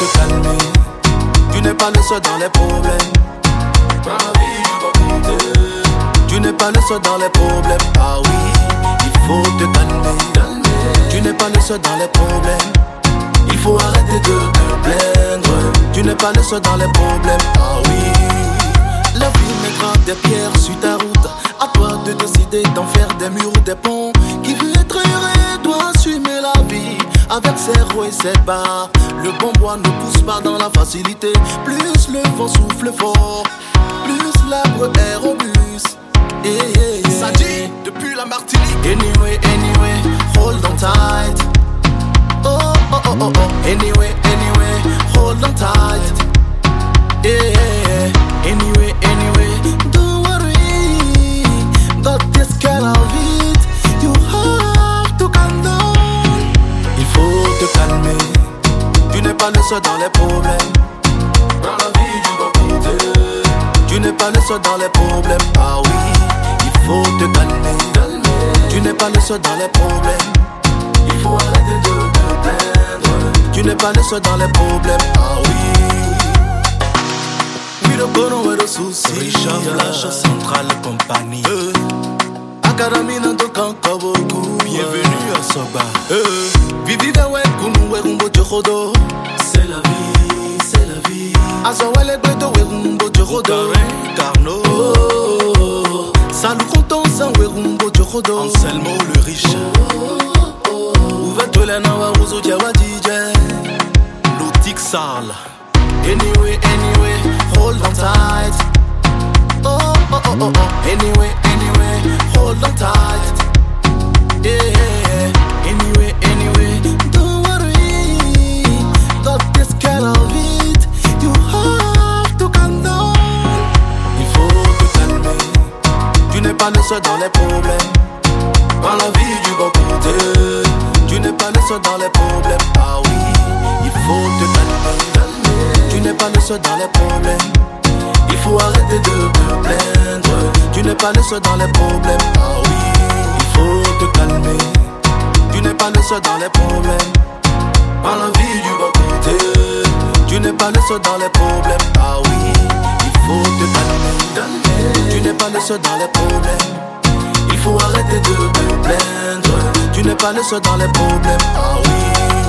te calmer. Tu n'es pas le seul dans les problèmes. Dans la vie tu dois compter. Tu n'es pas le seul dans les problèmes. Ah oui, il faut te calmer. Tu n'es pas le seul dans les problèmes. Il faut arrêter de te plaindre. Tu n'es pas le seul dans les problèmes. Ah oui. La vie mettra des pierres sur ta route. À toi de décider d'en faire des murs ou des ponts. Qui veut être heureux doit assumer la vie. Avec ses hauts et ses bas. Le bon bois ne pousse pas dans la facilité. Plus le vent souffle fort, plus l'arbre est robuste. Ça dit depuis la Martinique. Anyway, hold on tight. Oh, oh, oh, oh, oh. Anyway, hold on tight. Anyway, don't worry. Got this kind of it. You have to calm down. Il faut te calmer. Tu n'es pas le seul dans les problèmes. Dans la vie tu dois compter. Tu n'es pas le seul dans les problèmes. Ah oui, il faut te calmer. Tu n'es pas le seul dans les problèmes. Il faut arrêter de te plaindre. Tu n'es pas le seul dans les problèmes. Ah oui. Oui, le bonheur et le souci. Richard Flash Central Compagnie. Académie n'a donc encore beaucoup. Bienvenue à Soba. Vivi Gawen Kunu Werumbo Djokodo. C'est la vie, c'est la vie. Azawele Gbedo Werumbo Djokodo. Carno. Salut content sans Werumbo Djokodo. Anselmo le riche. Ouverture Nawa Uzo Diawa DJ. L'outique sale. Anyway, hold on tight. Oh, oh, oh, oh, oh. Anyway, hold on tight. Anyway, don't worry. Got this kind of it. You have to calm down. Il faut te calmer. Tu n'es pas le seul dans les problèmes. Dans la vie du bon côté. Tu n'es pas le seul dans les problèmes. Ah oui, il faut te calmer. Tu n'es pas le seul dans les problèmes. Il faut arrêter de te plaindre. Tu n'es pas le seul dans les problèmes. Ah oui, il faut te calmer. Tu n'es pas le seul dans les problèmes. Dans la vie du bon côté. Tu n'es pas le seul dans les problèmes. Ah oui, il faut te calmer. Tu n'es pas le seul dans les problèmes. Il faut arrêter de te plaindre. Tu n'es pas le seul dans les problèmes. Ah oui.